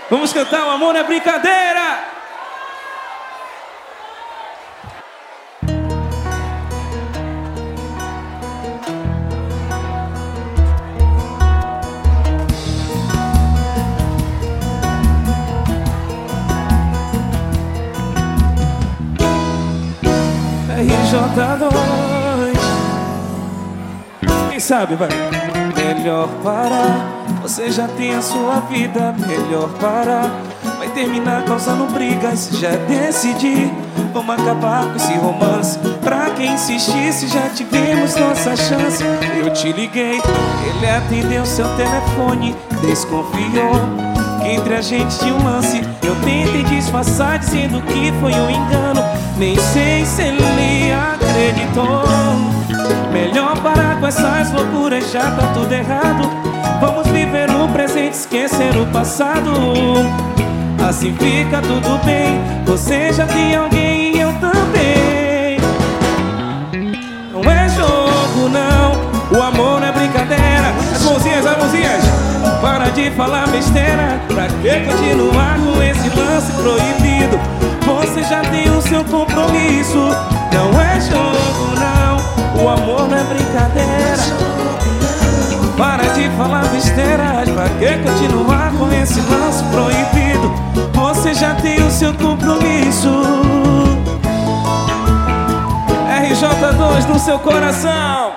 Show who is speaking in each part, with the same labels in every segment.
Speaker 1: Vamos cantar O Amor Não É Brincadeira. RJ2. Quem sabe, vai. Melhor parar, você já tem a sua vida. Melhor parar, vai terminar causando brigas. Já decidi, vamos acabar com esse romance. Pra quem insistisse, já tivemos nossa chance. Eu te liguei, ele atendeu seu telefone. Desconfiou que entre a gente tinha um lance. Eu tentei disfarçar dizendo que foi um engano. Nem sei se ele acreditou. Melhor parar com essas loucuras, já tá tudo errado. Vamos viver o presente, esquecer o passado. Assim fica tudo bem. Você já tem alguém e eu também. Não é jogo não, o amor não é brincadeira. As mãozinhas, as mãozinhas. Para de falar besteira. Pra que continuar com esse lance proibido? Você já tem o seu compromisso. Não é jogo não, o amor não é brincadeira. Para de falar besteiras. Pra que continuar com esse lance proibido? Você já tem o seu compromisso. RJ2 no seu coração.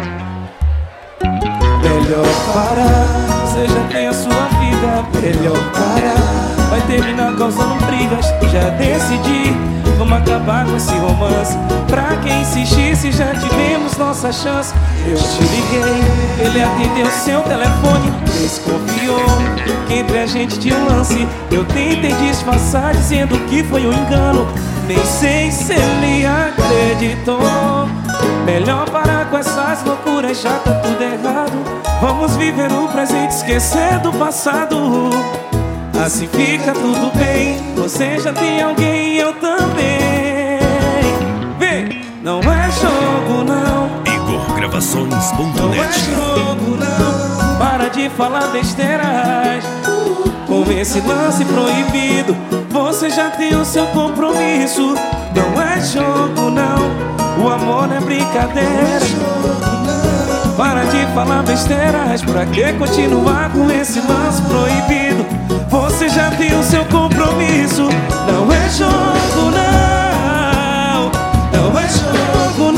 Speaker 1: Melhor parar, você já tem a sua vida. Melhor parar, vai terminar causando brigas. Já decidi, vamos acabar com esse romance. Pra quem insistisse, já tivemos nossa chance. Eu te liguei, ele atendeu seu telefone. Desconfiou que entre a gente tinha um lance. Eu tentei disfarçar dizendo que foi um engano. Nem sei se ele acreditou. Melhor parar com essas loucuras, já tá tudo errado. Vamos viver o presente, esquecer do passado. Assim fica tudo bem. Você já tem alguém e eu também. Vem! Não é jogo não,
Speaker 2: Igorgravações.net.
Speaker 1: não é jogo não. Para de falar besteiras. Com esse lance proibido, você já tem o seu compromisso. Não é jogo não, o amor não é brincadeira. Para de falar besteiras. Pra que continuar com esse lance proibido? Você já tem o seu compromisso. Não é jogo não, não é jogo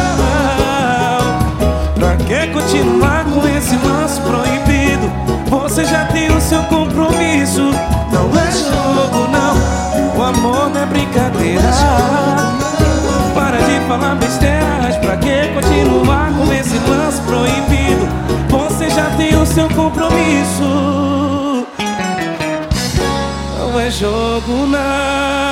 Speaker 1: não. Pra que continuar com esse lance proibido? Você já tem o seu compromisso. Não é jogo não, o amor não é brincadeira. Para de falar besteiras. Pra que continuar com esse lance proibido? Você já tem o seu compromisso. Não é jogo não.